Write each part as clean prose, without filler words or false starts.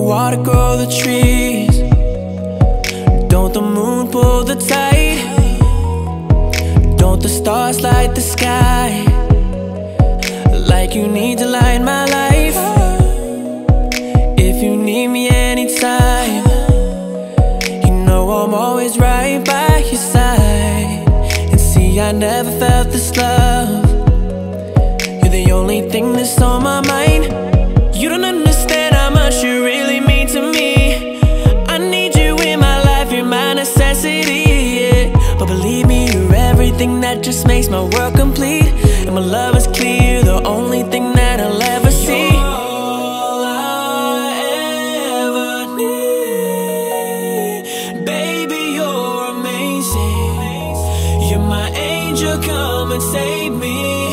water grow the trees? Don't the moon pull the tide? Don't the stars light the sky? Like you need to light my life. If you need me anytime, you know I'm always right by your side. And see, I never felt this love. You're the only thing that's on my mind. You don't understand how much you really mean to me. I need you in my life, you're my necessity, yeah. But believe me, you're everything that just makes my world complete. And my love is clear, the only thing that I'll ever see. You're all I ever need. Baby, you're amazing. You're my angel, come and save me.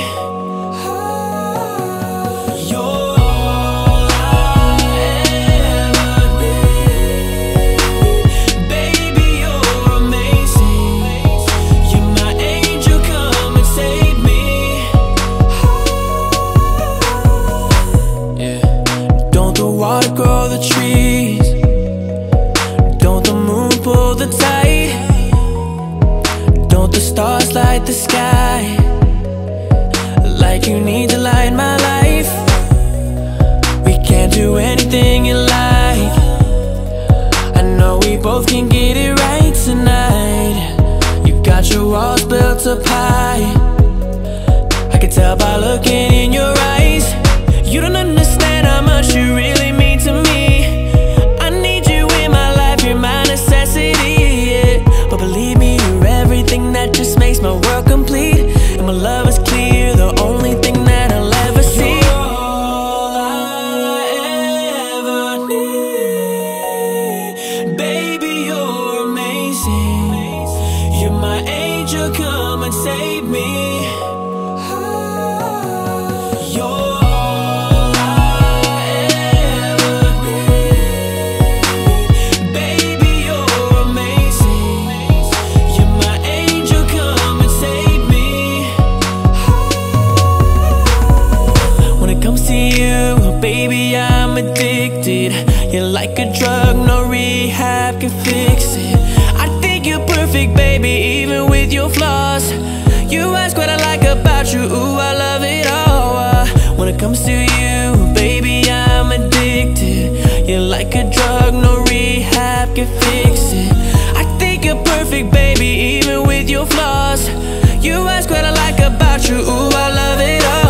Water grow the trees? Don't the moon pull the tide? Don't the stars light the sky? Like you need to light my life. We can't do anything you like. I know we both can get it right tonight. You've got your walls built up high. I can tell by looking in your eyes. You don't understand how much you really mean to me. I need you in my life, you're my necessity, yeah. But believe me, you're everything that just makes my world complete. And my love is clear, the only thing that I'll ever see. You're all I ever need. Baby, you're amazing. You're my angel, come and save me. Baby, I'm addicted. You're like a drug, no rehab can fix it. I think you're perfect, baby, even with your flaws. You ask what I like about you, ooh, I love it all. When it comes to you, baby, I'm addicted. You're like a drug, no rehab can fix it. I think you're perfect, baby, even with your flaws. You ask what I like about you, ooh, I love it all.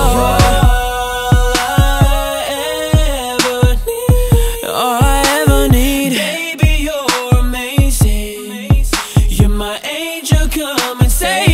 Come and say